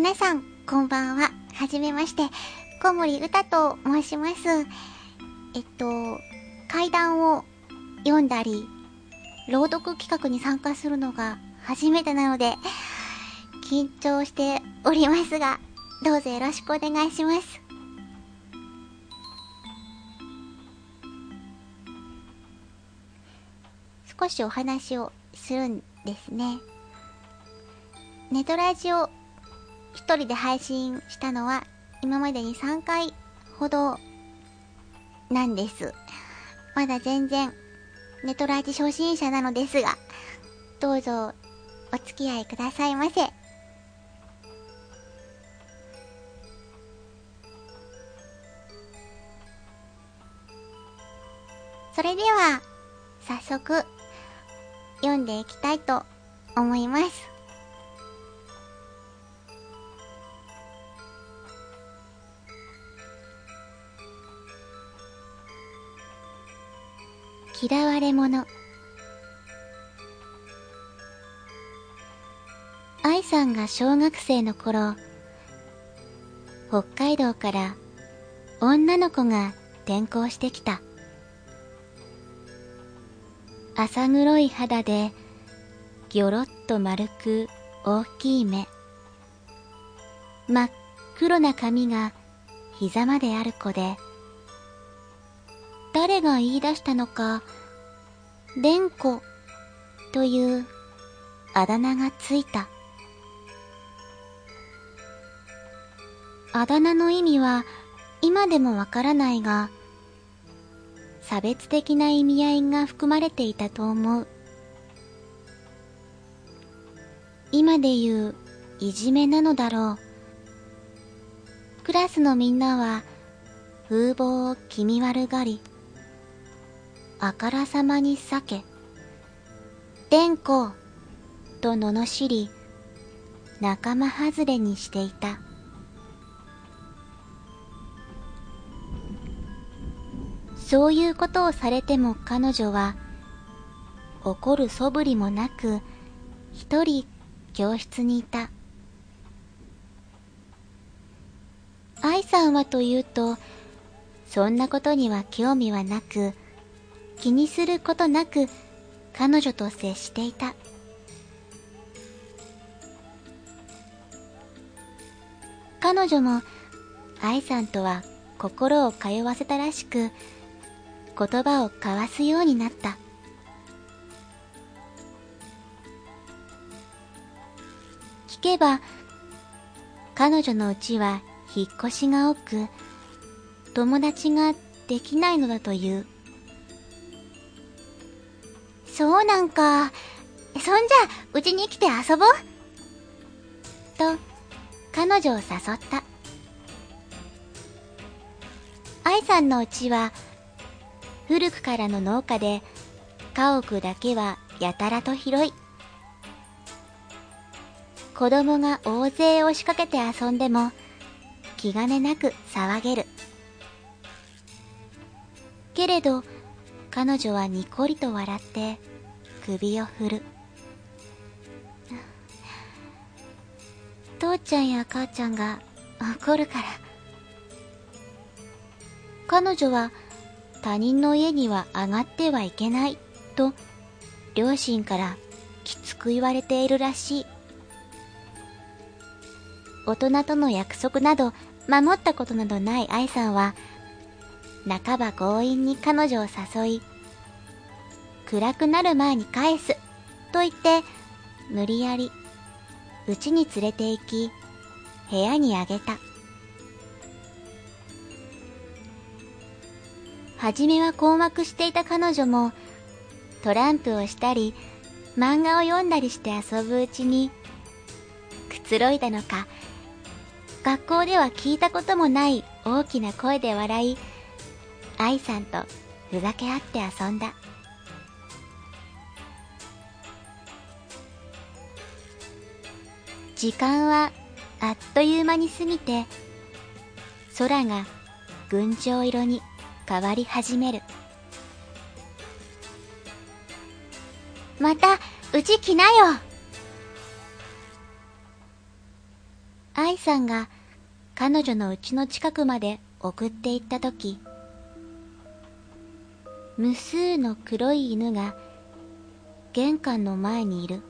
皆さん、こんばんは。はじめまして。小森うたと申します。怪談を読んだり、朗読企画に参加するのが初めてなので、緊張しておりますが、どうぞよろしくお願いします。少しお話をするんですね。ネトラジオ一人で配信したのは今までに3回ほどなんです。まだ全然ネトラジ初心者なのですが、どうぞお付き合いくださいませ。それでは早速読んでいきたいと思います。嫌われ者。愛さんが小学生の頃、北海道から女の子が転校してきた。浅黒い肌でぎょろっと丸く大きい目、真っ黒な髪が膝まである子で、誰が言い出したのか、でんこというあだ名がついた。あだ名の意味は今でもわからないが、差別的な意味合いが含まれていたと思う。今で言ういじめなのだろう。クラスのみんなは風貌を気味悪がり、あからさまに避け、でんこと罵り、仲間外れにしていた。そういうことをされても彼女は怒る素振りもなく一人教室にいた。愛さんはというとそんなことには興味はなく、気にすることなく彼女と接していた。彼女も愛さんとは心を通わせたらしく、言葉を交わすようになった。聞けば彼女のうちは引っ越しが多く、友達ができないのだという。そうなんか。そんじゃうちに来て遊ぼうと彼女を誘った。愛さんのうちは古くからの農家で、家屋だけはやたらと広い。子供が大勢押しかけて遊んでも気兼ねなく騒げる。けれど彼女はにこりと笑って首を振る。父ちゃんや母ちゃんが怒るから。彼女は他人の家には上がってはいけないと両親からきつく言われているらしい。大人との約束など守ったことなどない愛さんは、半ば強引に彼女を誘い、暗くなる前に返すと言って無理やり家に連れて行き、部屋にあげた。はじめは困惑していた彼女も、トランプをしたり漫画を読んだりして遊ぶうちに、くつろいだのか、学校では聞いたこともない大きな声で笑い、愛さんとふざけ合って遊んだ。時間はあっという間に過ぎて、空が群青色に変わり始める。またうち来なよ愛さんが彼女の家の近くまで送って行ったとき、無数の黒い犬が玄関の前にいる。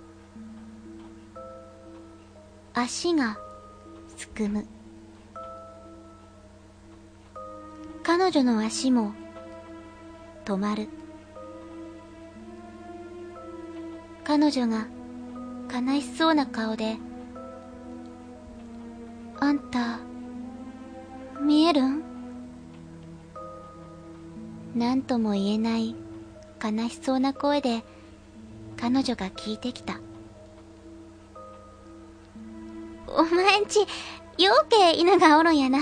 足がすくむ。彼女の足も止まる。彼女が悲しそうな顔で、あんた、見えるん？なんとも言えない悲しそうな声で彼女が聞いてきた。お前んち、ようけ犬がおるんやな。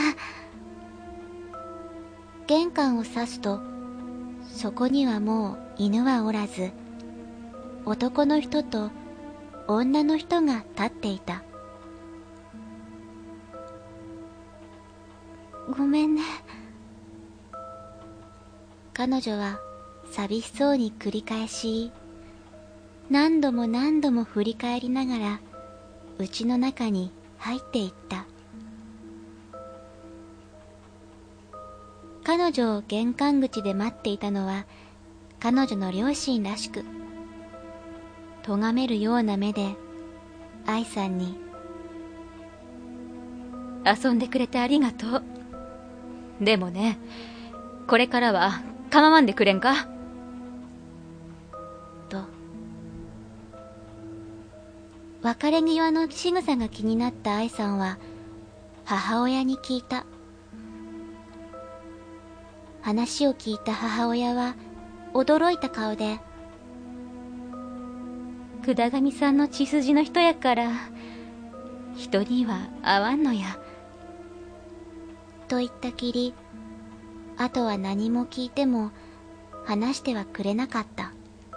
玄関を指すと、そこにはもう犬はおらず、男の人と女の人が立っていた。ごめんね。彼女は寂しそうに繰り返し、何度も何度も振り返りながら家の中に入っていった。彼女を玄関口で待っていたのは彼女の両親らしく、咎めるような目で愛さんに、 遊んでくれてありがとう。でもね、これからは構わんでくれんかと。別れ際の仕草が気になった愛さんは母親に聞いた。話を聞いた母親は驚いた顔で、 管上さんの血筋の人やから人には会わんのやと言ったきり、あとは何も聞いても話してはくれなかった。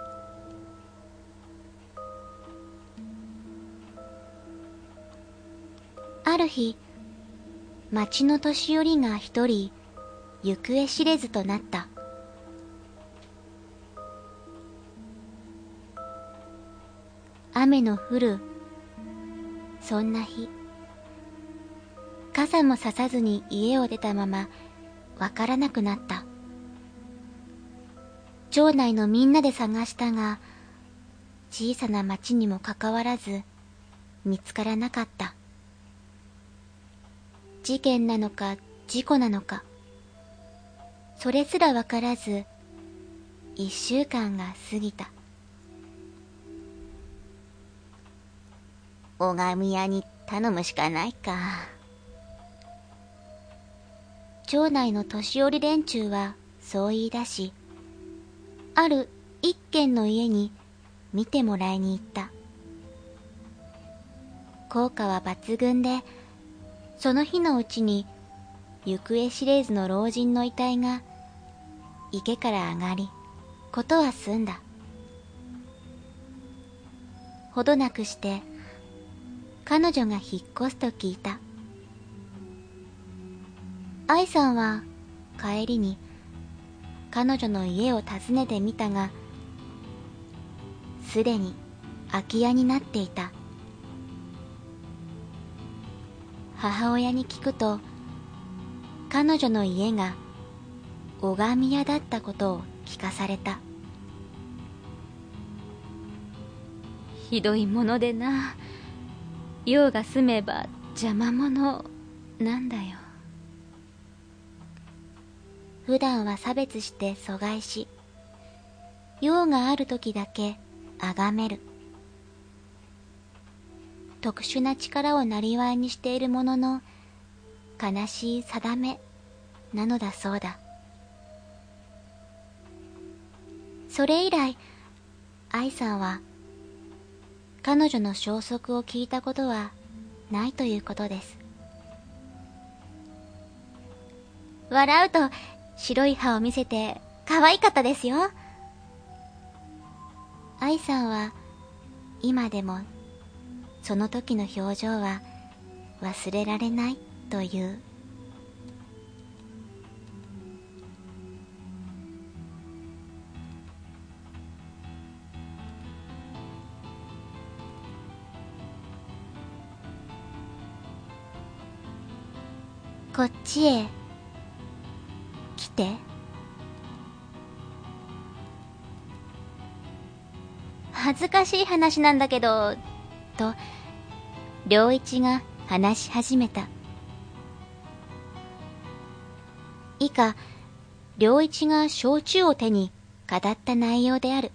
ある日、町の年寄りが一人行方知れずとなった。雨の降るそんな日、傘もささずに家を出たままわからなくなった。町内のみんなで探したが、小さな町にもかかわらず見つからなかった。事件なのか事故なのか、それすらわからず1週間が過ぎた。拝み屋に頼むしかないか。町内の年寄り連中はそう言い出し、ある一軒の家に見てもらいに行った。効果は抜群で、その日のうちに行方知れずの老人の遺体が池から上がり、ことは済んだ。ほどなくして彼女が引っ越すと聞いた。愛さんは帰りに彼女の家を訪ねてみたが、すでに空き家になっていた。母親に聞くと、彼女の家が拝み屋だったことを聞かされた。 ひどいものでな。用が済めば邪魔者なんだよ。 普段は差別して阻害し、用がある時だけ崇める。特殊な力をなりわいにしているものの、悲しい定めなのだそうだ。それ以来、愛さんは彼女の消息を聞いたことはないということです。笑うと白い歯を見せて可愛かったですよ。愛さんは今でもその時の表情は忘れられないという。 こっちへ来て。恥ずかしい話なんだけど、と良一が話し始めた。以下、良一が焼酎を手に語った内容である。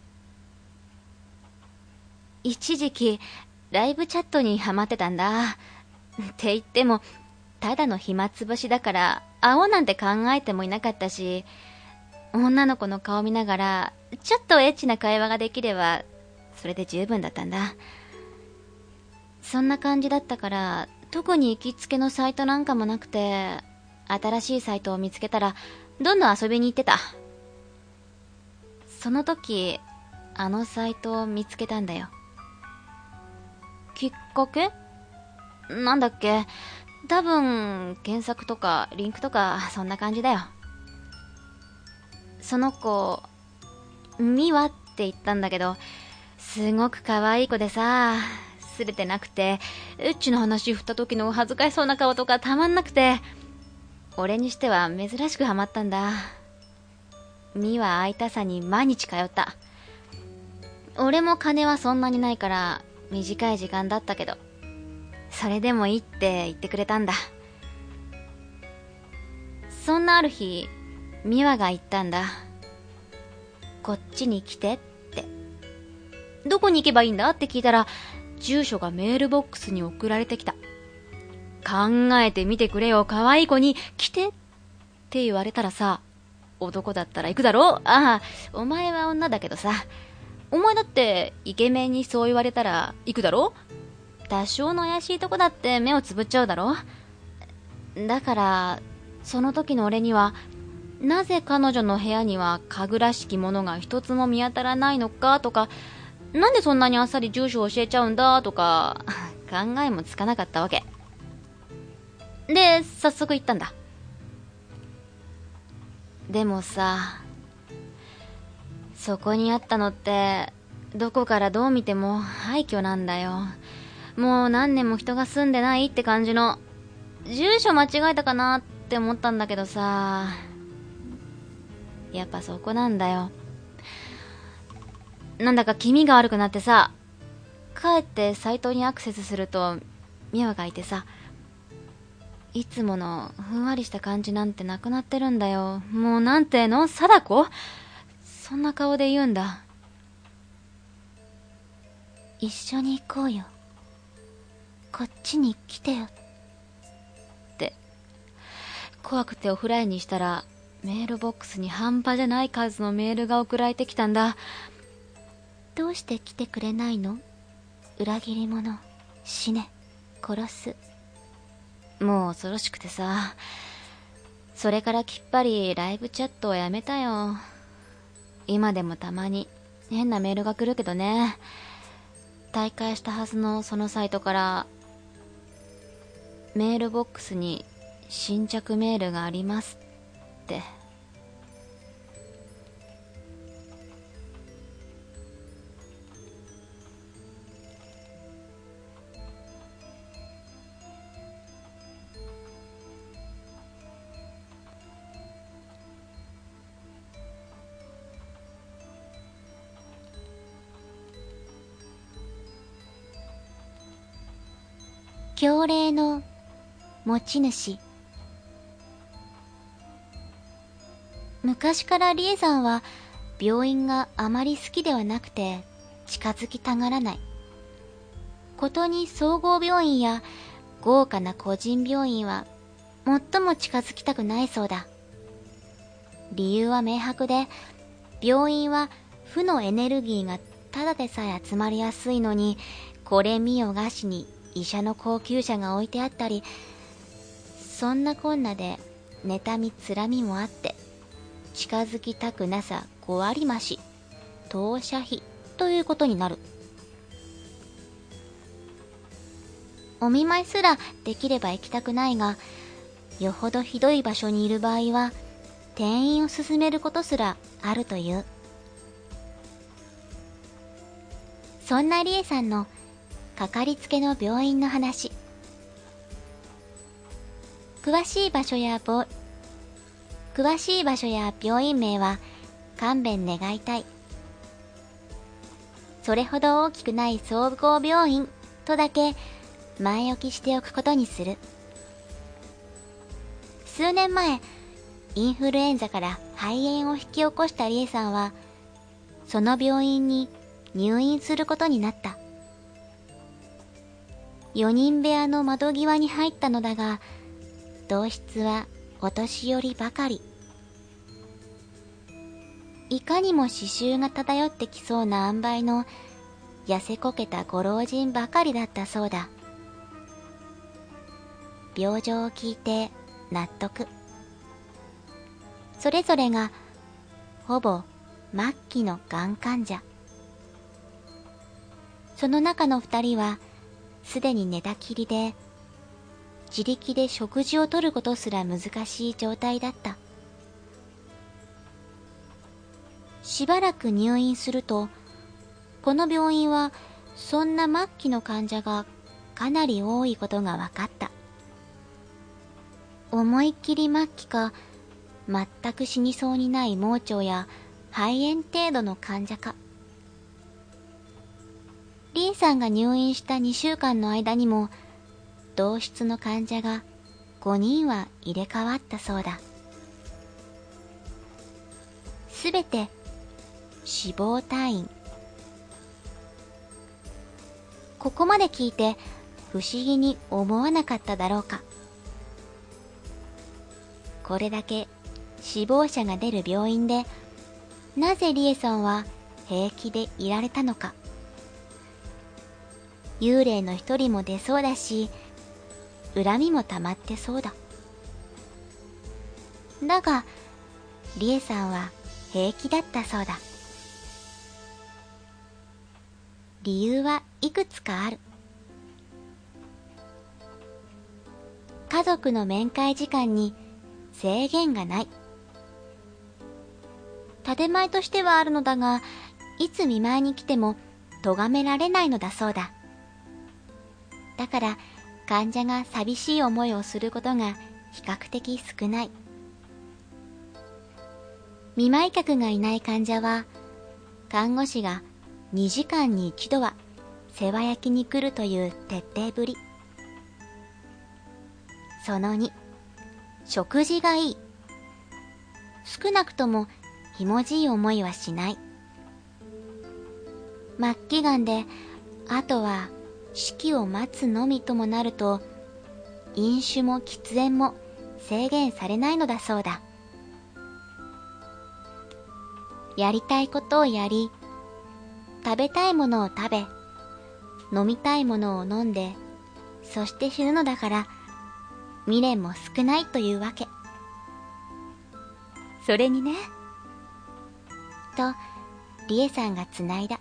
一時期ライブチャットにハマってたんだ。って言ってもただの暇つぶしだから会おうなんて考えてもいなかったし、女の子の顔見ながらちょっとエッチな会話ができればそれで十分だったんだ。そんな感じだったから特に行きつけのサイトなんかもなくて、新しいサイトを見つけたらどんどん遊びに行ってた。その時あのサイトを見つけたんだよ。きっかけなんだっけ。多分検索とかリンクとかそんな感じだよ。その子ミワって言ったんだけど、すごく可愛い子でさ、すれてなくてエッチな話振った時の恥ずかしそうな顔とかたまんなくて、俺にしては珍しくハマったんだ。ミワ会いたさに毎日通った。俺も金はそんなにないから短い時間だったけど、それでもいいって言ってくれたんだ。そんなある日、ミワが言ったんだ。こっちに来てって。どこに行けばいいんだって聞いたら、住所がメールボックスに送られてきた。考えてみてくれよ、可愛い子に来てって言われたらさ、男だったら行くだろ。ああ、お前は女だけどさ、お前だってイケメンにそう言われたら行くだろ。多少の怪しいとこだって目をつぶっちゃうだろ。だからその時の俺には、なぜ彼女の部屋には家具らしきものが一つも見当たらないのかとか、なんでそんなにあっさり住所を教えちゃうんだとか考えもつかなかったわけで、早速行ったんだ。でもさ、そこにあったのってどこからどう見ても廃墟なんだよ。もう何年も人が住んでないって感じの。住所間違えたかなって思ったんだけどさ、やっぱそこなんだよ。なんだか気味が悪くなってさ、帰ってサイトにアクセスするとミワがいてさ、いつものふんわりした感じなんてなくなってるんだよ。もうなんての貞子、そんな顔で言うんだ。 一緒に行こうよ、こっちに来てよって。怖くてオフラインにしたらメールボックスに半端じゃない数のメールが送られてきたんだ。 どうして来てくれないの、裏切り者、死ね、殺す。 もう恐ろしくてさ、それからきっぱりライブチャットをやめたよ。今でもたまに変なメールが来るけどね。退会したはずのそのサイトからメールボックスに新着メールがありますって。 凶霊の持ち主。昔からリエさんは病院があまり好きではなくて近づきたがらない。ことに総合病院や豪華な個人病院は最も近づきたくないそうだ。理由は明白で、病院は負のエネルギーがただでさえ集まりやすいのに、これ見よがしに医者の高級車が置いてあったり、そんなこんなで妬みつらみもあって、近づきたくなさ5割増し、当社費ということになる。お見舞いすらできれば行きたくないが、よほどひどい場所にいる場合は転院を勧めることすらあるという。そんなリエさんのかかりつけの病院の話。 詳しい場所や病院名は勘弁願いたい。それほど大きくない総合病院とだけ前置きしておくことにする。数年前、インフルエンザから肺炎を引き起こしたリエさんは、その病院に入院することになった。4人部屋の窓際に入ったのだが、同室はお年寄りばかり。いかにも刺繍が漂ってきそうな塩梅の痩せこけたご老人ばかりだったそうだ。病状を聞いて納得。それぞれがほぼ末期のがん患者。その中の2人はすでに寝たきりで、自力で食事をとることすら難しい状態だった。しばらく入院すると、この病院はそんな末期の患者がかなり多いことが分かった。思いっきり末期か、全く死にそうにない盲腸や肺炎程度の患者か。リンさんが入院した2週間の間にも、同室の患者が5人は入れ替わったそうだ。すべて死亡退院。ここまで聞いて不思議に思わなかっただろうか。これだけ死亡者が出る病院で、なぜリエさんは平気でいられたのか。幽霊の一人も出そうだし、恨みもたまってそうだ。だが、リエさんは平気だったそうだ。理由はいくつかある。家族の面会時間に制限がない。建前としてはあるのだが、いつ見舞いに来ても咎められないのだそうだ。だから患者が寂しい思いをすることが比較的少ない。見舞い客がいない患者は、看護師が2時間に1度は世話焼きに来るという徹底ぶり。その2、食事がいい。少なくともひもじい思いはしない。末期がんで、あとは死期を待つのみともなると、飲酒も喫煙も制限されないのだそうだ。やりたいことをやり、食べたいものを食べ、飲みたいものを飲んで、そして死ぬのだから、未練も少ないというわけ。それにね、とリエさんがつないだ。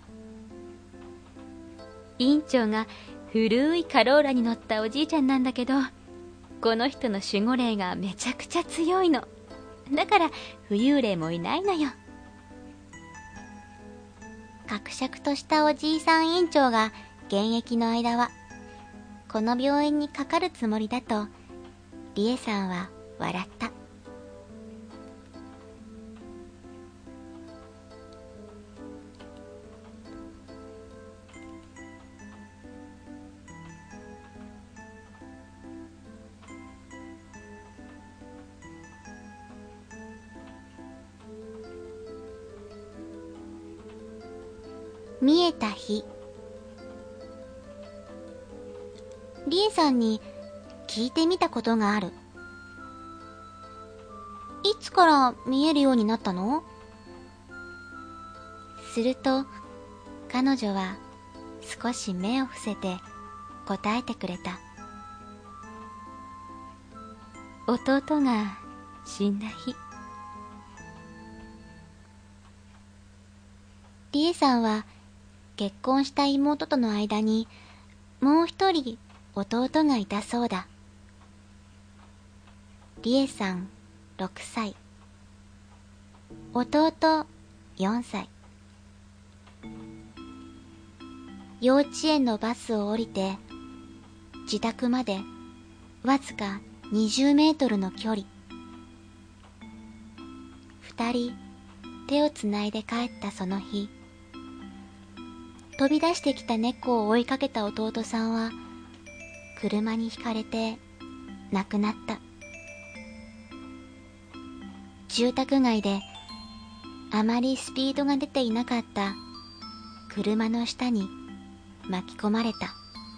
院長が古いカローラに乗ったおじいちゃんなんだけど、この人の守護霊がめちゃくちゃ強いの。だから浮遊霊もいないのよ。伯爵としたおじいさん院長が現役の間はこの病院にかかるつもりだと、リエさんは笑った。見えた日、リエさんに聞いてみたことがある。いつから見えるようになったの？すると彼女は少し目を伏せて答えてくれた。弟が死んだ日。リエさんは結婚した妹との間にもう一人弟がいたそうだ。リエさん6歳、弟4歳。幼稚園のバスを降りて自宅までわずか 20メートルの距離。二人手をつないで帰ったその日、飛び出してきた猫を追いかけた弟さんは車にひかれて亡くなった。住宅街であまりスピードが出ていなかった車の下に巻き込まれた。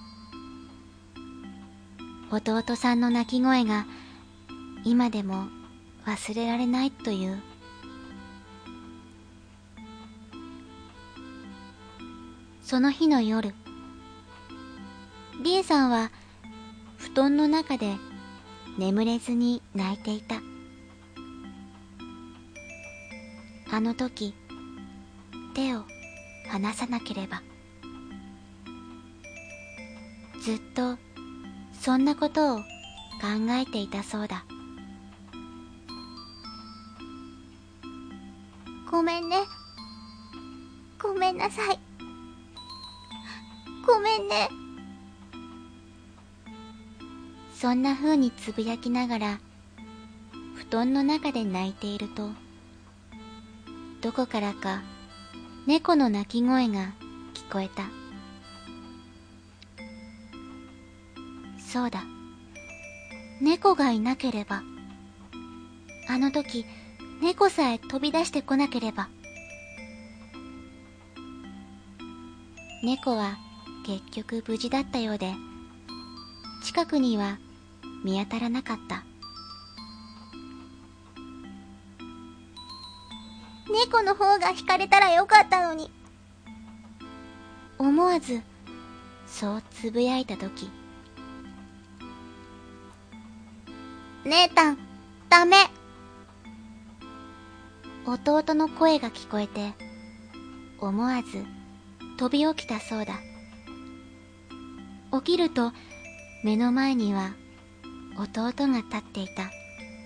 弟さんの泣き声が今でも忘れられないという。その日の夜、リエさんは布団の中で眠れずに泣いていた。あの時、手を離さなければ。ずっとそんなことを考えていたそうだ。ごめんね。ごめんなさい。ごめんね。そんな風につぶやきながら布団の中で泣いていると、どこからか猫の鳴き声が聞こえた。そうだ、猫がいなければ、あの時猫さえ飛び出してこなければ。猫は結局無事だったようで、近くには見当たらなかった。猫の方が惹かれたらよかったのに。思わずそうつぶやいたとき、姉たん、ダメ。弟の声が聞こえて、思わず飛び起きたそうだ。起きると目の前には弟が立っていた。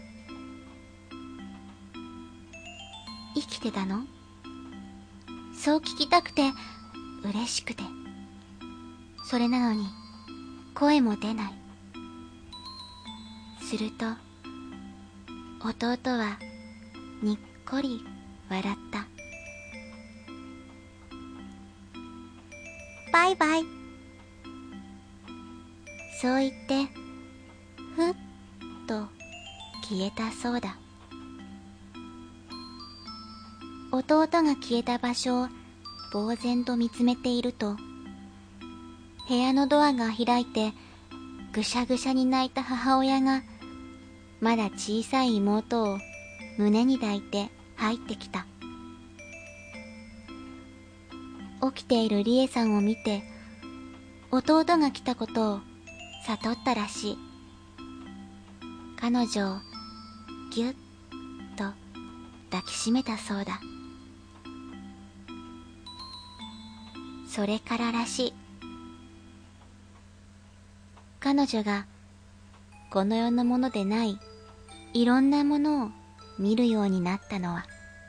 生きてたの？そう聞きたくて嬉しくて、それなのに声も出ない。すると弟はにっこり笑った。バイバイ。そう言ってふっと消えたそうだ。弟が消えた場所を呆然と見つめていると、部屋のドアが開いてぐしゃぐしゃに泣いた母親がまだ小さい妹を胸に抱いて入ってきた。起きているリエさんを見て、弟が来たことを悟ったらしい。彼女をぎゅっと抱きしめたそうだ。それかららしい。彼女がこの世のものでないいろんなものを見るようになったのは。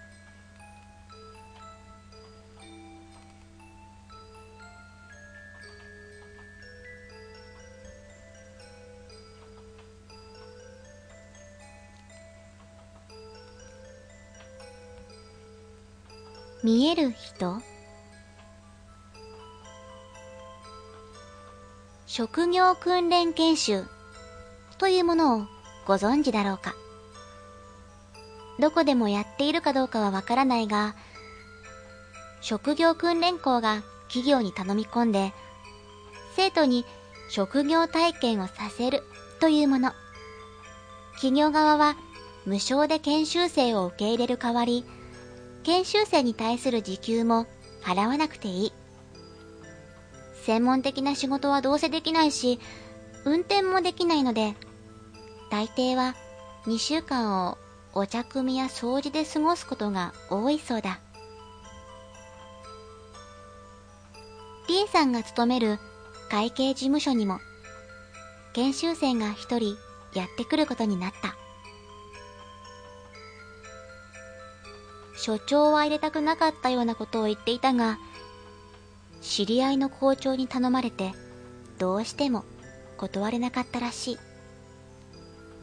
見える人？職業訓練研修というものをご存知だろうか。どこでもやっているかどうかはわからないが、職業訓練校が企業に頼み込んで、生徒に職業体験をさせるというもの。企業側は無償で研修生を受け入れる代わり、研修生に対する時給も払わなくていい。専門的な仕事はどうせできないし、運転もできないので、大抵は2週間をお茶汲みや掃除で過ごすことが多いそうだ。リエさんが勤める会計事務所にも、研修生が一人やってくることになった。所長は入れたくなかったようなことを言っていたが、知り合いの校長に頼まれてどうしても断れなかったらしい。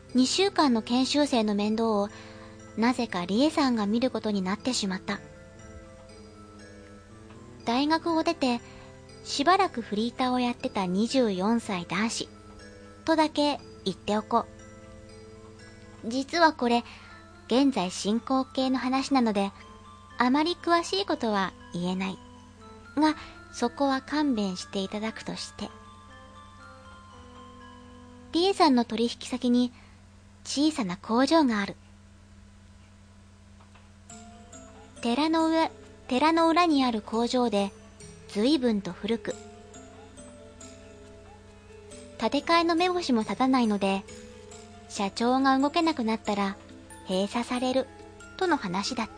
2週間の研修生の面倒をなぜかリエさんが見ることになってしまった。大学を出てしばらくフリーターをやってた24歳男子とだけ言っておこう。実はこれ現在進行形の話なのであまり詳しいことは言えないが、そこは勘弁していただくとして、リエさんの取引先に小さな工場がある。寺の裏にある工場で随分と古く、建て替えの目星も立たないので、社長が動けなくなったら閉鎖されるとの話だった。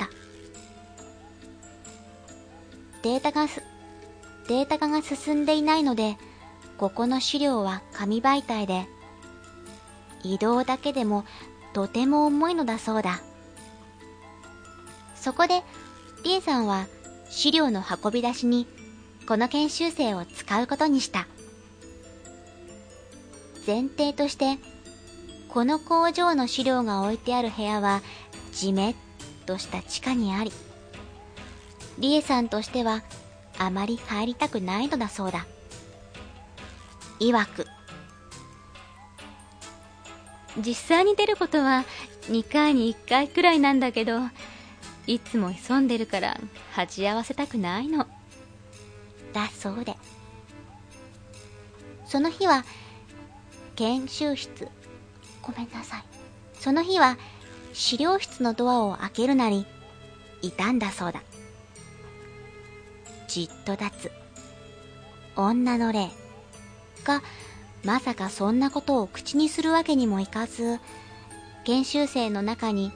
データ化が進んでいないので、ここの資料は紙媒体で、移動だけでもとても重いのだそうだ。そこでリエさんは資料の運び出しにこの研修生を使うことにした。前提としてこの工場の資料が置いてある部屋はじめっとした地下にあり、リエさんとしてはあまり入りたくないのだそうだ。曰く、 実際に出ることは2回に1回くらいなんだけど、いつも潜んでるから鉢合わせたくないの。 だそうで、その日は研修室、ごめんなさい。その日は資料室のドアを開けるなりいたんだそうだ。じっと立つ女の霊が、まさかそんなことを口にするわけにもいかず、研修生に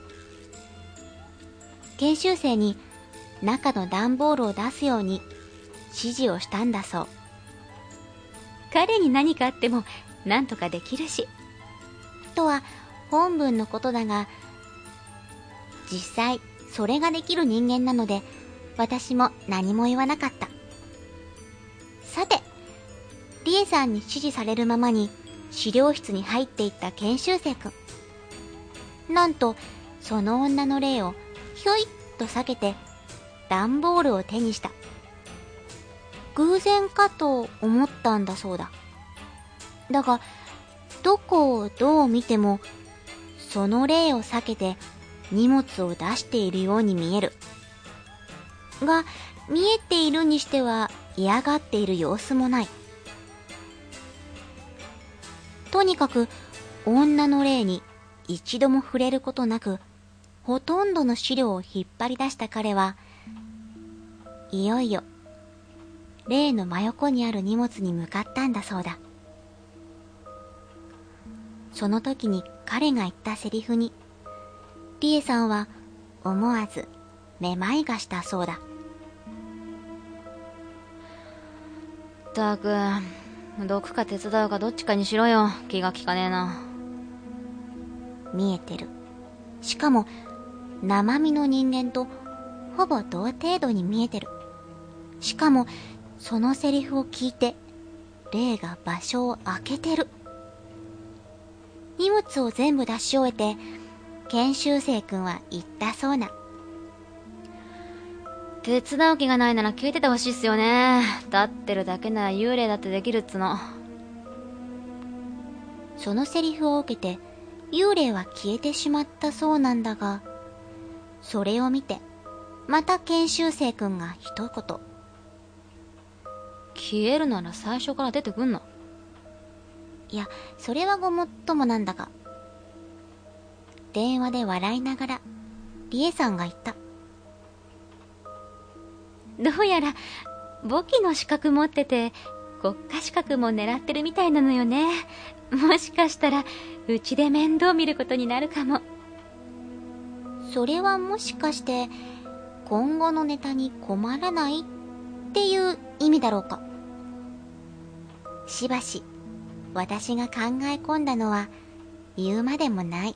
中の段ボールを出すように指示をしたんだそう。 彼に何かあってもなんとかできるし。 とは本文のことだが、実際それができる人間なので、私も何も言わなかった。さて、リエさんに指示されるままに資料室に入っていった研修生くん。なんとその女の霊をひょいっと避けて段ボールを手にした。偶然かと思ったんだそうだ。だがどこをどう見てもその霊を避けて荷物を出しているように見える。が、見えているにしては嫌がっている様子もない。とにかく女の霊に一度も触れることなく、ほとんどの資料を引っ張り出した彼は、いよいよ霊の真横にある荷物に向かったんだそうだ。その時に彼が言ったセリフに、リエさんは思わずめまいがしたそうだ。 ったく、毒か手伝うかどっちかにしろよ。気が利かねえな。 見えてる。しかも生身の人間とほぼ同程度に見えてる。しかもそのセリフを聞いて霊が場所を空けてる。荷物を全部出し終えて研修生くんは言ったそうな。 手伝う気がないなら消えててほしいっすよね。立ってるだけなら幽霊だってできるっつの。 そのセリフを受けて幽霊は消えてしまったそうなんだが、それを見てまた研修生くんが一言。 消えるなら最初から出てくんな。 いや、それはごもっともなんだが。電話で笑いながらリエさんが言った。 どうやら簿記の資格持ってて国家資格も狙ってるみたいなのよね。もしかしたらうちで面倒見ることになるかも。 それはもしかして今後のネタに困らないっていう意味だろうか。しばし私が考え込んだのは言うまでもない。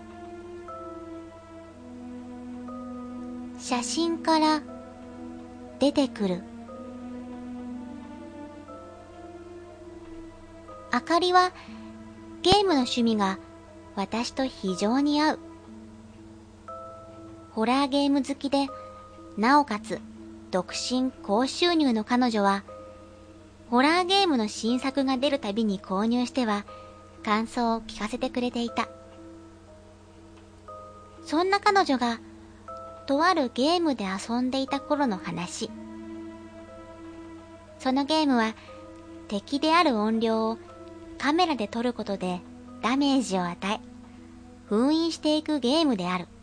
写真から出てくる。あかりはゲームの趣味が私と非常に合う。ホラーゲーム好きで、なおかつ独身高収入の彼女は、ホラーゲームの新作が出るたびに購入しては感想を聞かせてくれていた。そんな彼女がとあるゲームで遊んでいた頃の話。そのゲームは敵である怨霊をカメラで撮ることでダメージを与え、封印していくゲームである。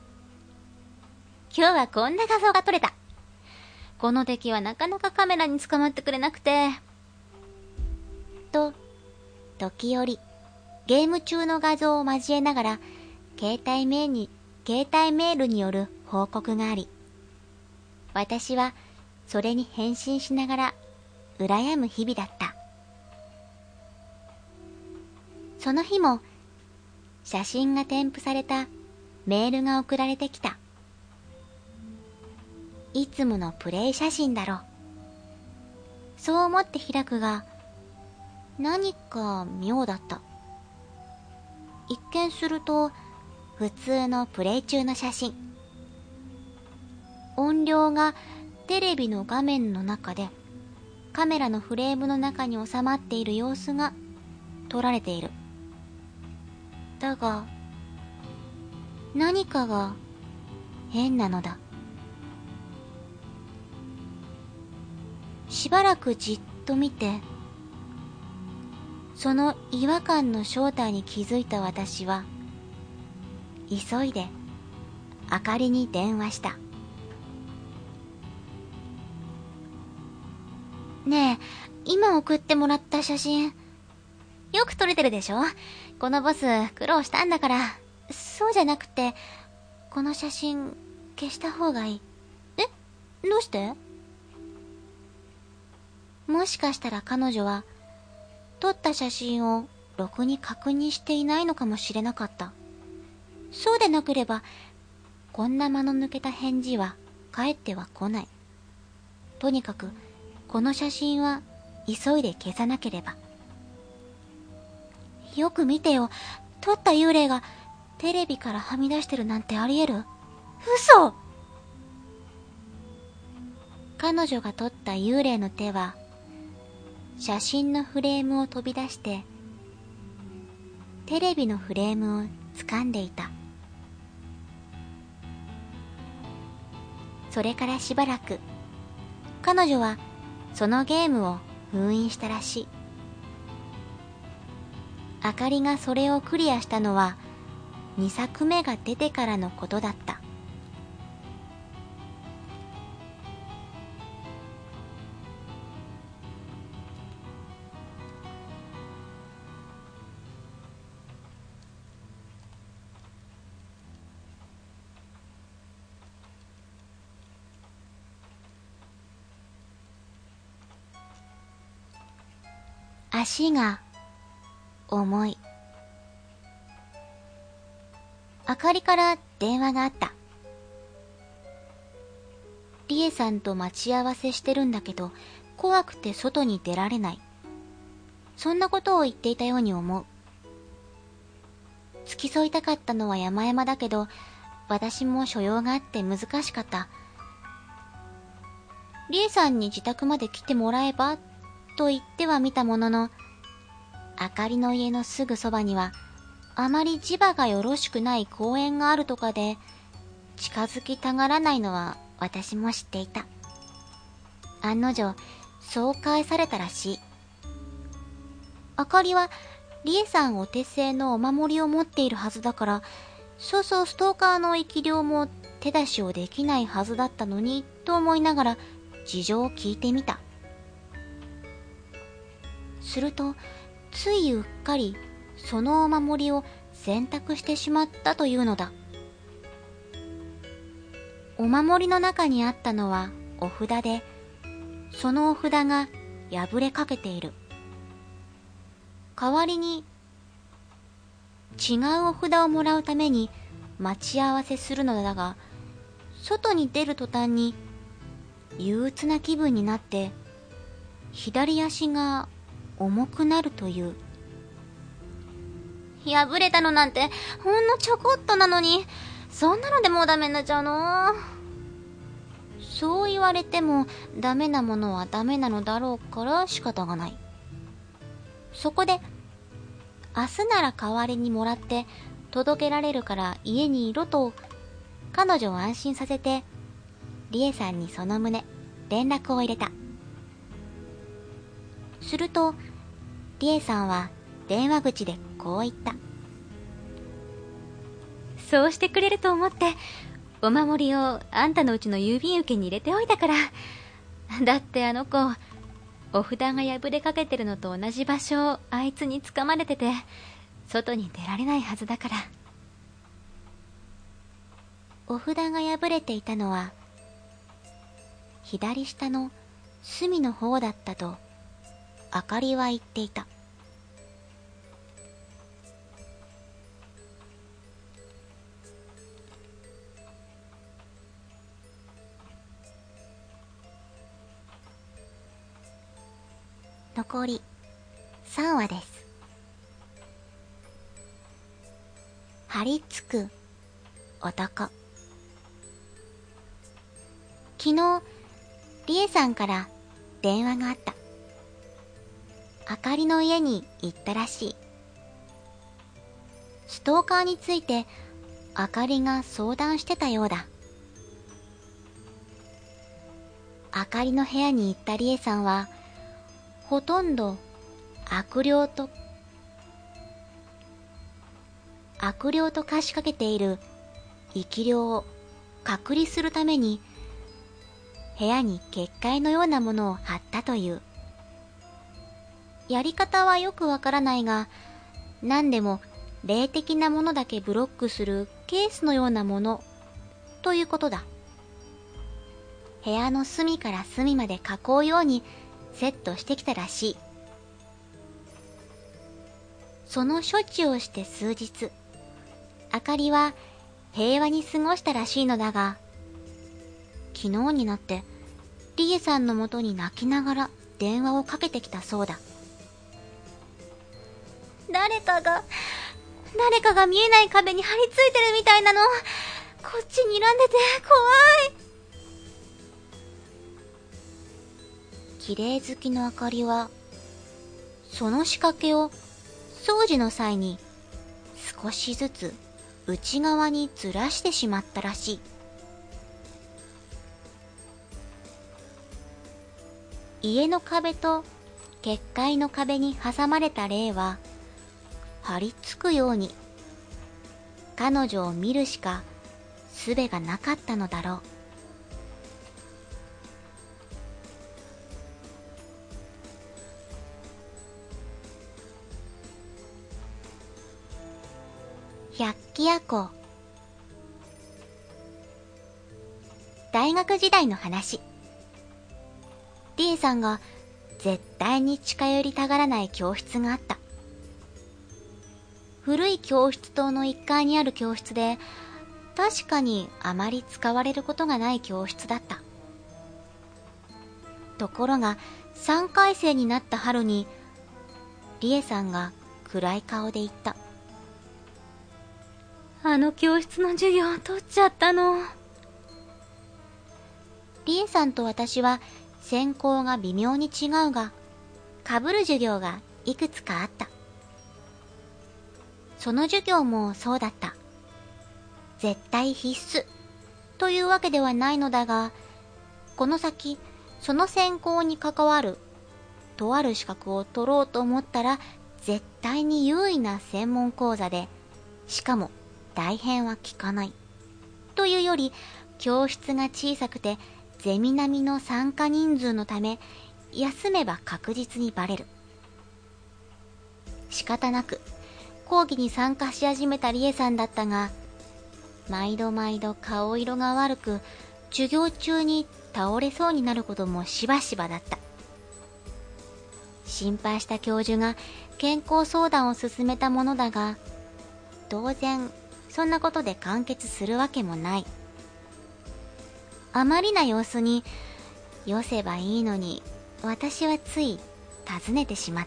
今日はこんな画像が撮れた。この敵はなかなかカメラに捕まってくれなくて。と、時折、ゲーム中の画像を交えながら、携帯メールによる報告があり、私はそれに返信しながら、羨む日々だった。その日も、写真が添付されたメールが送られてきた。いつものプレイ写真だろう。そう思って開くが、何か妙だった。一見すると、普通のプレイ中の写真。音量がテレビの画面の中で、カメラのフレームの中に収まっている様子が撮られている。だが、何かが変なのだ。しばらくじっと見て、その違和感の正体に気づいた私は、急いであかりに電話した。ねえ、今送ってもらった写真、よく撮れてるでしょ？このボス苦労したんだから。そうじゃなくて、この写真消した方がいい。え？どうして？もしかしたら彼女は、撮った写真をろくに確認していないのかもしれなかった。そうでなければ、こんな間の抜けた返事は返っては来ない。とにかく、この写真は急いで消さなければ。よく見てよ。撮った幽霊がテレビからはみ出してるなんてあり得る？嘘！彼女が撮った幽霊の手は、写真のフレームを飛び出して、テレビのフレームを掴んでいた。それからしばらく、彼女はそのゲームを封印したらしい。あかりがそれをクリアしたのは2作目が出てからのことだった。足が重い。あかりから電話があった。りえさんと待ち合わせしてるんだけど、怖くて外に出られない。そんなことを言っていたように思う。付き添いたかったのは山々だけど、私も所用があって難しかった。りえさんに自宅まで来てもらえばと言ってはみたものの、あかりの家のすぐそばにはあまり磁場がよろしくない公園があるとかで、近づきたがらないのは私も知っていた。案の定、そう返されたらしい。あかりはりえさんお手製のお守りを持っているはずだから、そうそうストーカーの生き量も手出しをできないはずだったのにと思いながら事情を聞いてみた。すると、ついうっかりそのお守りを選択してしまったというのだ。お守りの中にあったのはお札で、そのお札が破れかけている。代わりに違うお札をもらうために待ち合わせするのだが、外に出る途端に憂鬱な気分になって左足が重くなるという。 破れたのなんてほんのちょこっとなのに、そんなのでもうダメになっちゃうの？ そう言われてもダメなものはダメなのだろうから仕方がない。そこで、明日なら代わりにもらって届けられるから家にいろと彼女を安心させて、リエさんにその旨連絡を入れた。するとリエさんは電話口でこう言った。 そうしてくれると思ってお守りをあんたのうちの郵便受けに入れておいたから。だってあの子、お札が破れかけてるのと同じ場所をあいつに掴まれてて、外に出られないはずだから。 お札が破れていたのは左下の隅の方だったとあかりは言っていた。残り3話です。張り付く男。昨日リエさんから電話があった。あかりの家に行ったらしい。ストーカーについてあかりが相談してたようだ。あかりの部屋に行ったリエさんはほとんど悪霊と化しかけている生き霊を隔離するために部屋に結界のようなものを貼ったという。やり方はよくわからないが、何でも霊的なものだけブロックするケースのようなものということだ。部屋の隅から隅まで囲うようにセットしてきたらしい。その処置をして数日、あかりは平和に過ごしたらしいのだが、昨日になってリエさんのもとに泣きながら電話をかけてきたそうだ。誰かが見えない壁に張り付いてるみたいなの。こっち睨んでて怖い。綺麗好きのあかりはその仕掛けを掃除の際に少しずつ内側にずらしてしまったらしい。家の壁と結界の壁に挟まれた霊は張り付くように彼女を見るしか術がなかったのだろう。百鬼夜行。大学時代の話。リエさんが絶対に近寄りたがらない教室があった。古い教室棟の1階にある教室で、確かにあまり使われることがない教室だった。ところが3回生になった春にリエさんが暗い顔で言った。 あの教室の授業取っちゃったの。 リエさんと私は専攻が微妙に違うが、被る授業がいくつかあった。その授業もそうだった。絶対必須というわけではないのだが、この先その専攻に関わるとある資格を取ろうと思ったら絶対に優位な専門講座で、しかも大変は効かないというより、教室が小さくてゼミ並みの参加人数のため休めば確実にバレる。仕方なく講義に参加し始めたリエさんだったが、毎度毎度顔色が悪く、授業中に倒れそうになることもしばしばだった。心配した教授が健康相談を勧めたものだが、当然そんなことで完結するわけもない。あまりな様子によせばいいのに、私はつい尋ねてしまった。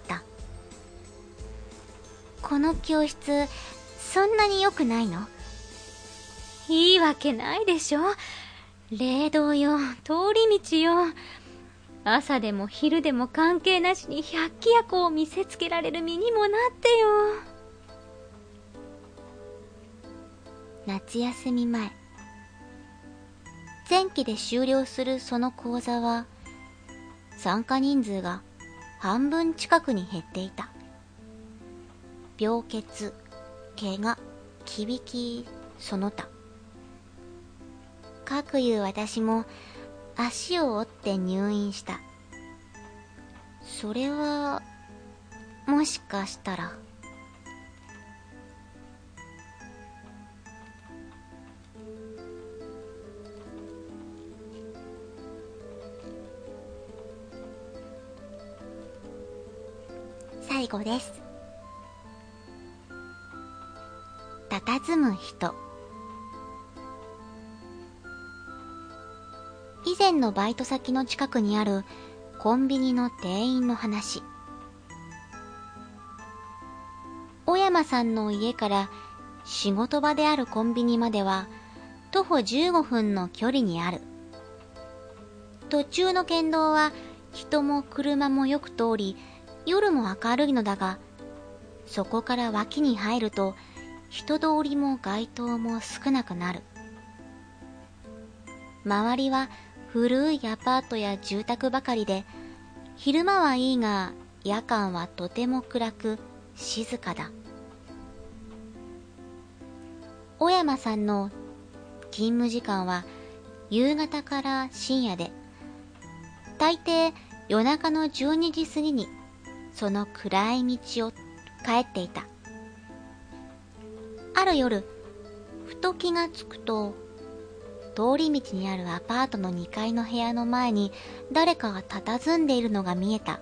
この教室、そんなに良くないの？ いいわけないでしょ。霊道よ、通り道よ。朝でも昼でも関係なしに百鬼夜行を見せつけられる身にもなってよ。 夏休み前、前期で終了するその講座は、参加人数が半分近くに減っていた。病欠、怪我、きびき、その他。かくいう私も足を折って入院した。それは、もしかしたら。最後です。佇む人。以前のバイト先の近くにあるコンビニの店員の話。小山さんの家から仕事場であるコンビニまでは徒歩15分の距離にある。途中の県道は人も車もよく通り、夜も明るいのだが、そこから脇に入ると人通りも街灯も少なくなる。周りは古いアパートや住宅ばかりで、昼間はいいが夜間はとても暗く静かだ。小山さんの勤務時間は夕方から深夜で、大抵夜中の12時過ぎにその暗い道を帰っていた。ある夜、ふと気がつくと、通り道にあるアパートの2階の部屋の前に誰かが佇んでいるのが見えた。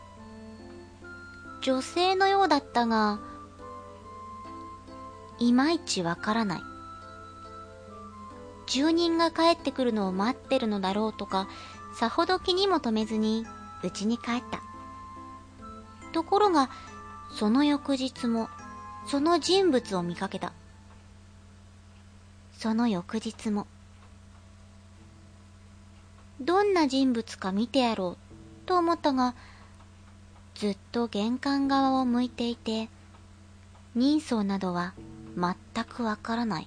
女性のようだったが、いまいちわからない。住人が帰ってくるのを待ってるのだろうとか、さほど気にも留めずに家に帰った。ところが、その翌日もその人物を見かけた。その翌日も。どんな人物か見てやろうと思ったが、ずっと玄関側を向いていて、人相などは全くわからない。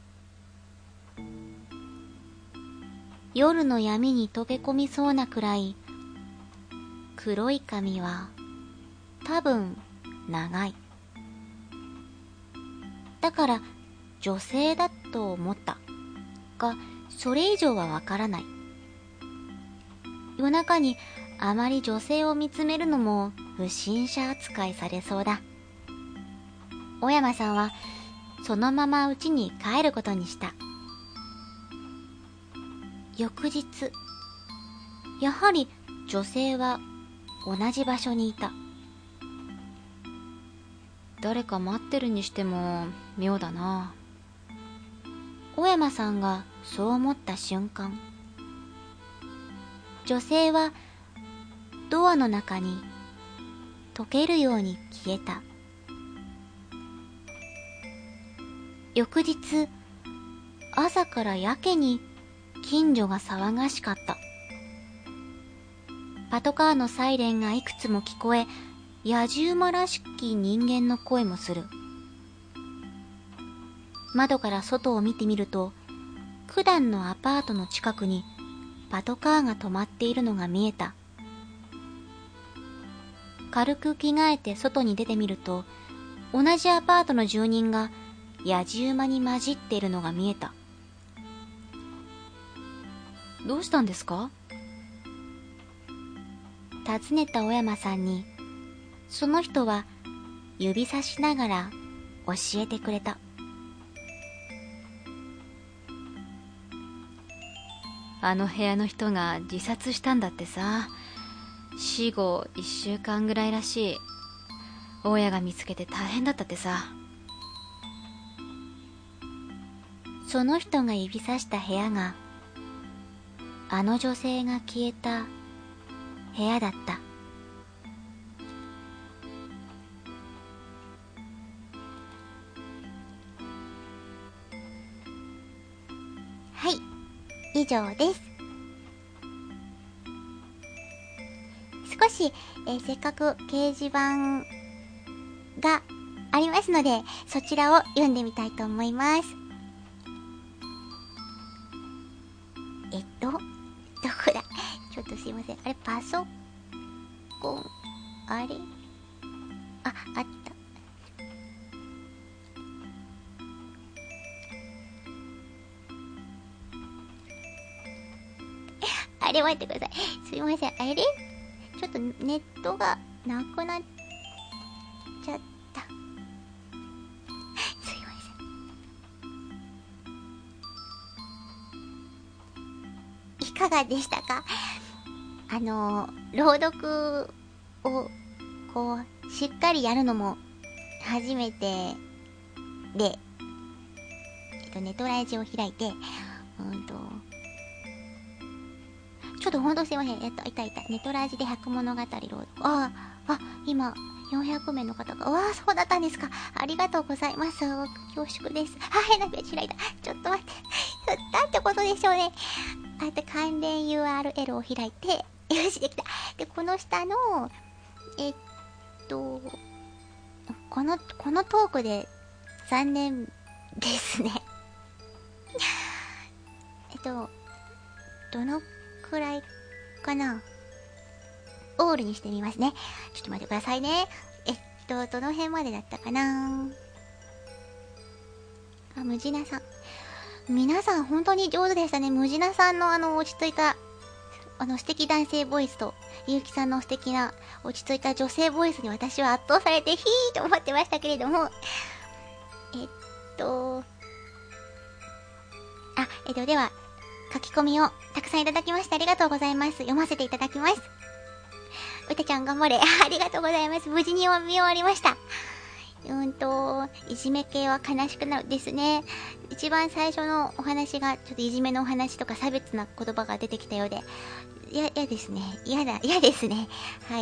夜の闇に溶け込みそうなくらい、黒い髪は多分長い。だから女性だと思ったが、それ以上はわからない。夜中にあまり女性を見つめるのも不審者扱いされそうだ。小山さんはそのまま家に帰ることにした。翌日、やはり女性は同じ場所にいた。 誰か待ってるにしても妙だな。 小山さんがそう思った瞬間、女性はドアの中に溶けるように消えた。翌日、朝からやけに近所が騒がしかった。パトカーのサイレンがいくつも聞こえ、野じ馬らしき人間の声もする。窓から外を見てみると、九段のアパートの近くにパトカーが止まっているのが見えた。軽く着替えて外に出てみると、同じアパートの住人が野じ馬に混じっているのが見えた。 どうしたんですか？ 尋ねた小山さんに、その人は指さしながら教えてくれた。 あの部屋の人が自殺したんだってさ。死後1週間ぐらいらしい。大家が見つけて大変だったってさ。 その人が指さした部屋があの女性が消えた部屋だった。 はい、以上です。少し、せっかく掲示板がありますので、そちらを読んでみたいと思います。どこだ、ちょっとすいません。あれ、パソコン、あれ、あった。あれ、待ってください。すいません。あれ、ちょっとネットがなくなっちゃった。すいません。いかがでしたか？朗読をこうしっかりやるのも初めてで、ネトラジを開いて、ちょっとほんとすいません。いた。ネトラジで百物語朗読。今、400名の方が、そうだったんですか。ありがとうございます。恐縮です。変なページ開いた。ちょっと待って。だってことでしょうね。関連 URL を開いて、よし、できた。で、この下の、このトークで残念ですね。どのくらいかな。オールにしてみますね。ちょっと待ってくださいね。どの辺までだったかな。ムジナさん。皆さん本当に上手でしたね。ムジナさんの落ち着いた、素敵男性ボイスと、ゆうきさんの素敵な落ち着いた女性ボイスに私は圧倒されて、ヒーと思ってましたけれども、では、書き込みをたくさんいただきましてありがとうございます。読ませていただきます。うたちゃん頑張れ。ありがとうございます。無事に読み終わりました。いじめ系は悲しくなるですね。一番最初のお話が、ちょっといじめのお話とか差別な言葉が出てきたようで、嫌ですね。嫌ですね。はい。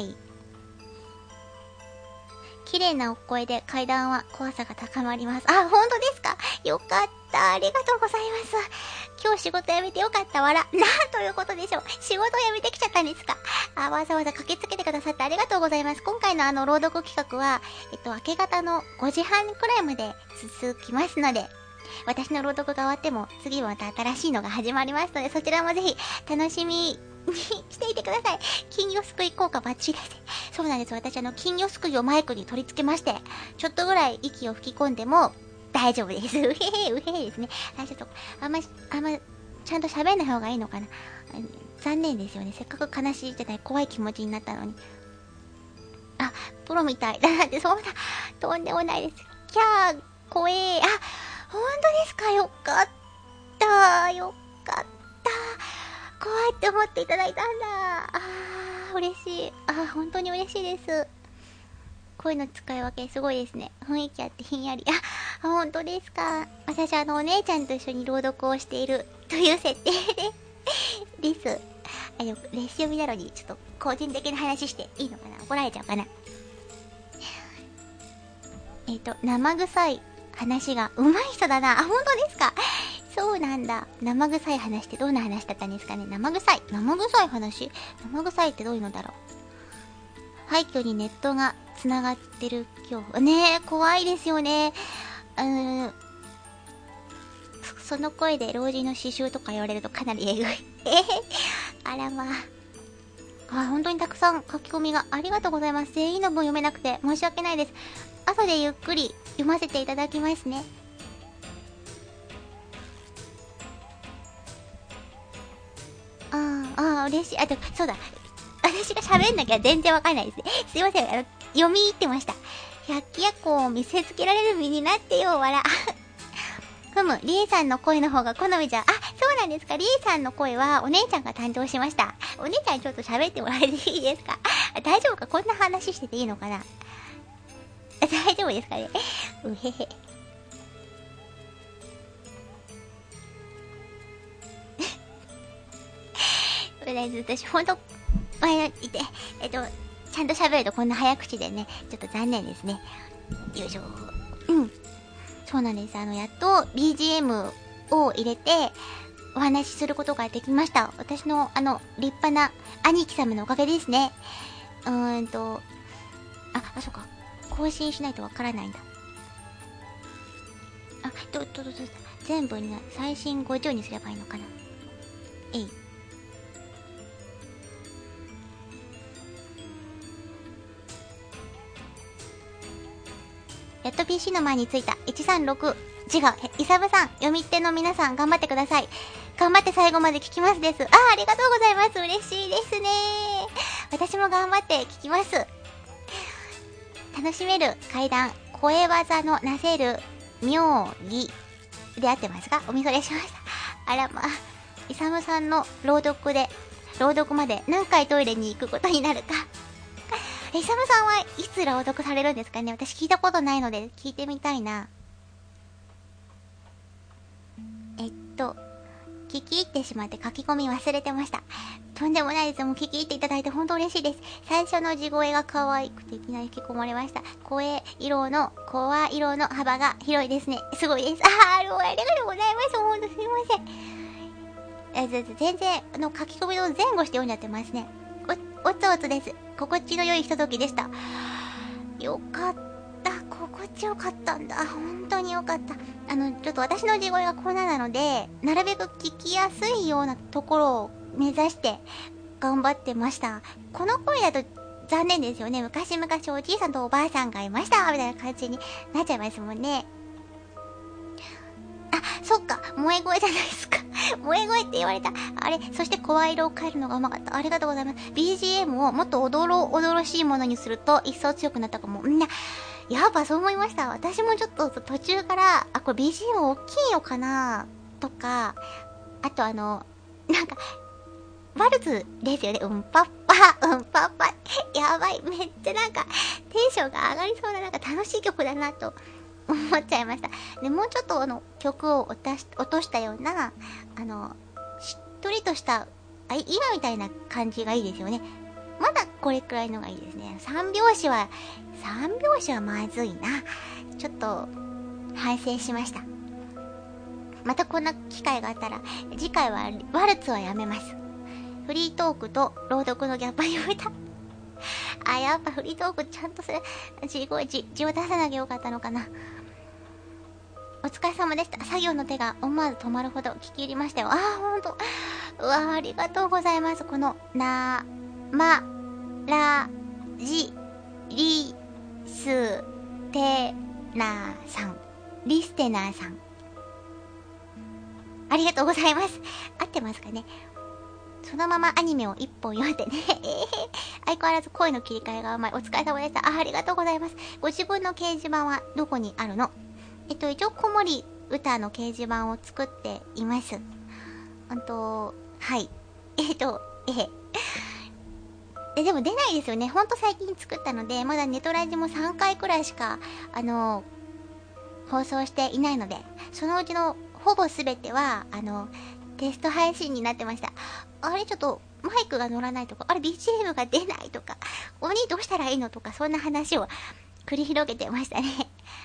綺麗なお声で階段は怖さが高まります。本当ですか？よかった。ありがとうございます。今日仕事辞めてよかったわら。なんということでしょう。仕事辞めてきちゃったんですか？わざわざ駆けつけてくださってありがとうございます。今回の朗読企画は、明け方の5時半くらいまで続きますので、私の朗読が終わっても、次はまた新しいのが始まりますので、そちらもぜひ楽しみにしていてください。金魚すくい効果バッチリです。そうなんです。私金魚すくいをマイクに取り付けまして、ちょっとぐらい息を吹き込んでも大丈夫です。うへへですね。ちょっと、あんま、ちゃんと喋んない方がいいのかな。残念ですよね。せっかく悲しいじゃない、怖い気持ちになったのに。プロみたい。だって、そんな、とんでもないです。キャー、怖え。本当ですか？よかった。よかった。怖いって思っていただいたんだ。嬉しい。本当に嬉しいです。声の使い分けすごいですね。雰囲気あってひんやり。本当ですか？私お姉ちゃんと一緒に朗読をしているという設定です。レシ読みなのにちょっと個人的な話していいのかな？怒られちゃうかな？生臭い話が上手い人だな。本当ですか？そうなんだ。生臭い話ってどんな話だったんですかね？生臭い話？生臭いってどういうのだろう？廃墟にネットが繋がってる恐怖。ねえ、怖いですよね。その声で老人の刺繍とか言われるとかなりえぐい。あらまあ。本当にたくさん書き込みがありがとうございます。全員の文読めなくて申し訳ないです。後でゆっくり読ませていただきますね。嬉しい。そうだ。私が喋んなきゃ全然わかんないですね。すいません。読み入ってました。百鬼夜行を見せつけられる身になってよ、わら。リエさんの声の方が好みじゃ。そうなんですか。リエさんの声はお姉ちゃんが担当しました。お姉ちゃんちょっと喋ってもらえていいですか？大丈夫か？こんな話してていいのかな？大丈夫ですかね？うへへ。 私ほんと、ちゃんと喋るとこんな早口でね、ちょっと残念ですね。よいしょ。そうなんです。やっと BGM を入れてお話しすることができました。私の立派な兄貴様のおかげですね。そうか。更新しないとわからないんだ。全部に最新50にすればいいのかな。やっと PC の前に着いた。136。違う。イサムさん、読み手の皆さん頑張ってください。頑張って最後まで聞きますです。ありがとうございます。嬉しいですね。私も頑張って聞きます。楽しめる階段、声技のなせる妙義で合ってますか？おみそれしました。あらまあ、イサムさんの朗読まで何回トイレに行くことになるか。イサムさんはいつ朗読されるんですかね？私聞いたことないので聞いてみたいな。聞き入ってしまって書き込み忘れてました。とんでもないです。もう聞き入っていただいて本当嬉しいです。最初の地声が可愛くていきなり引き込まれました。声色の幅が広いですね。すごいです。ありがとうございます。ほんとすいません。全然、書き込みの前後して読んじゃってますね。おつおつです。心地の良いひとときでした。よかった。心地よかったんだ。本当によかった。ちょっと私の地声がこんなので、なるべく聞きやすいようなところを目指して頑張ってました。この声だと残念ですよね。昔々おじいさんとおばあさんがいました。みたいな感じになっちゃいますもんね。そっか。萌え声じゃないですか。萌え声って言われた。あれ、そして声色を変えるのがうまかった。ありがとうございます。BGM をもっとおどろしいものにすると一層強くなったかも。やっぱそう思いました。私もちょっと途中から、これ BGM 大きいのかなとか、あとワルツですよね。パッパ。やばい。めっちゃテンションが上がりそうな楽しい曲だなと思っちゃいました。で、もうちょっと曲を落としたような、しっとりとした、今みたいな感じがいいですよね。まだこれくらいのがいいですね。三拍子はまずいな。ちょっと、反省しました。またこんな機会があったら、次回はワルツはやめます。フリートークと朗読のギャップに見た。やっぱフリートークちゃんと字を出さなきゃよかったのかな。お疲れ様でした。作業の手が思わず止まるほど聞き入りましたよ。ほんと。ありがとうございます。この、リステナーさん。ありがとうございます。合ってますかね？そのままアニメを一本読んでね。相変わらず声の切り替えがうまい。お疲れ様でした。ありがとうございます。ご自分の掲示板はどこにあるの？一応子守歌の掲示板を作っています。はい。でも出ないですよね。ほんと最近作ったので、まだネトラジも3回くらいしか、放送していないので、そのうちのほぼ全ては、テスト配信になってました。あれちょっと、マイクが乗らないとか、BGM が出ないとか、鬼どうしたらいいのとか、そんな話を繰り広げてましたね。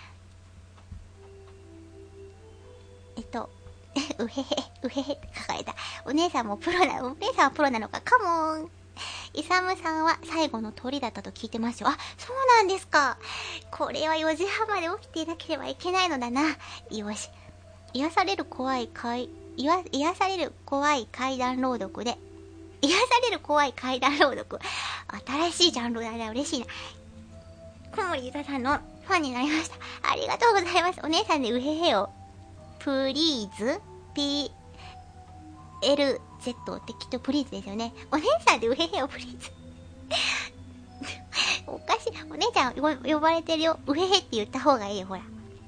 うへへって書かれた。お姉さんはプロなのか。カモン。イサムさんは最後の鳥だったと聞いてますよ。そうなんですか。これは4時半まで起きていなければいけないのだな。よし。癒される怖い階段朗読で。新しいジャンルだね。嬉しいな。小森ゆたさんのファンになりました。ありがとうございます。お姉さんでうへへを。プリーズ ?PLZ ってきっとプリーズですよね。お姉さんでうへへをプリーズ。おかしい。お姉ちゃん呼ばれてるよ。うへへって言った方がいいよ、ほら。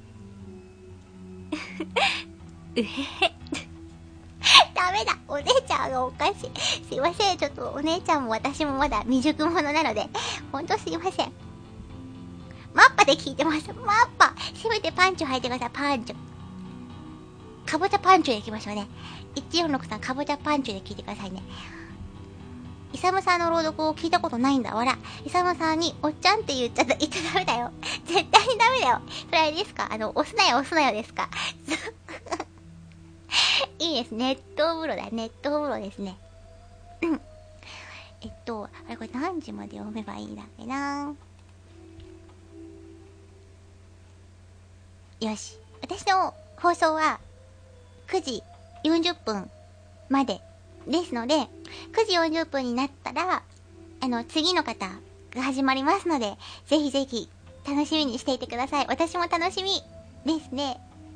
うへへ。ダメだ。お姉ちゃんがおかしい。すいません。ちょっとお姉ちゃんも私もまだ未熟者なので。ほんとすいません。マッパで聞いてます。マッパ。せめてパンチョ履いてください。パンチョ。かぼちゃパンチョでいきましょうね。1463かぼちゃパンチョで聞いてくださいね。 イサムさんの朗読を聞いたことないんだ。わら。イサムさんにおっちゃんって言っちゃダメだよ。絶対にダメだよ。それあれですか？押すなよですか？いいです。熱湯風呂だ。熱湯風呂ですね。あれこれ何時まで読めばいいんだっけな。よし。私の放送は9時40分までですので、9時40分になったら、次の方が始まりますので、ぜひぜひ楽しみにしていてください。私も楽しみですね。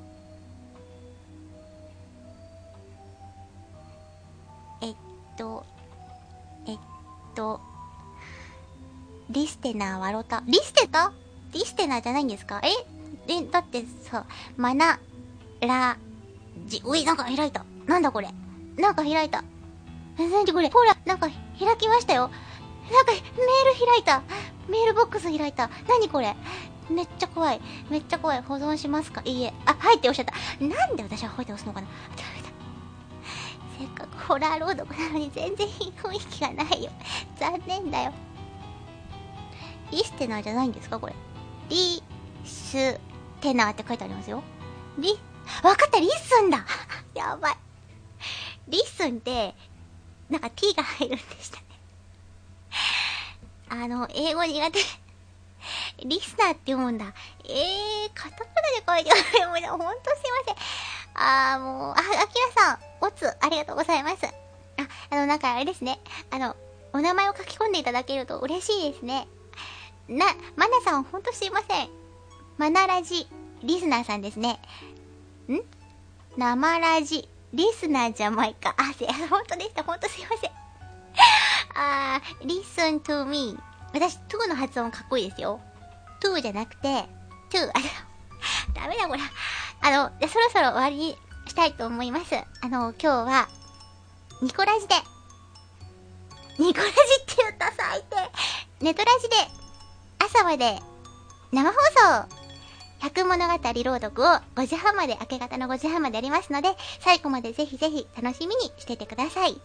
リステナーわろた。リステナーじゃないんですか？だってさ、マナ、ラ、ジ、なんか開いた。なんだこれ。なんか開いた。なにこれ。ほら、なんか開きましたよ。なんかメール開いた。メールボックス開いた。なにこれ。めっちゃ怖い。めっちゃ怖い。保存しますか？いいえ。はいっておっしゃった。なんで私ははいって押すのかな。ダメだ。せっかくホラー朗読なのに全然雰囲気がないよ。残念だよ。リステナーじゃないんですかこれ。リステナーって書いてありますよ。わかった、リッスンだ。やばい。リッスンって、なんか t が入るんでしたね。英語苦手。リスナーって読むんだ。カタカナで書いてある。もうほんとすいません。もう、アキラさん、オツ、ありがとうございます。なんかあれですね。お名前を書き込んでいただけると嬉しいですね。マナさん、ほんとすいません。マナラジ、リスナーさんですね。生ラジ、リスナーじゃないか。ほんとでした。ほんとすいません。listen to me。私、to の発音かっこいいですよ。to じゃなくて、to。ダメだこれ。そろそろ終わりにしたいと思います。今日は、ニコラジって言った最低。ネトラジで、朝まで、生放送、100物語朗読を5時半まで、明け方の5時半までやりますので、最後までぜひぜひ楽しみにしててください。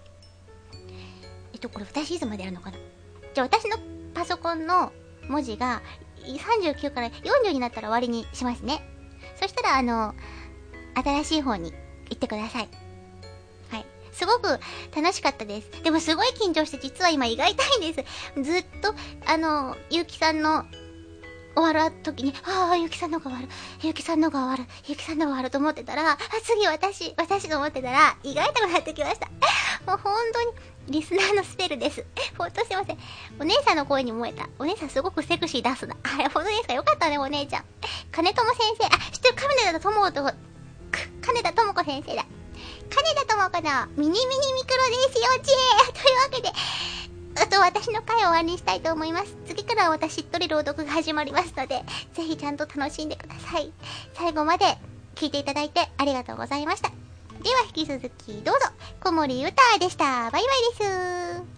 これ私いつまでやるのかな。じゃあ私のパソコンの文字が39から40になったら終わりにしますね。そしたら新しい方に行ってください。はい。すごく楽しかったです。でもすごい緊張して実は今胃が痛いんです。ずっとゆうきさんの終わる時に、ゆうきさんのが終わる。ゆうきさんのが終わる。ゆうきさんのが終わると思ってたら、次私と思ってたら、胃が痛くなってきました。もう本当に、リスナーのスペルです。ほんとすいません。お姉さんの声に燃えた。お姉さんすごくセクシー出すな。ほんとですか？よかったね、お姉ちゃん。金友先生。知ってる？金田智子先生だ。金田智子のミニミニミクロですよ、チェーというわけで、私の回を終わりにしたいと思います。次からは私しっとり朗読が始まりますので、ぜひちゃんと楽しんでください。最後まで聞いていただいてありがとうございました。では引き続きどうぞ。小森ゆたでした。バイバイです。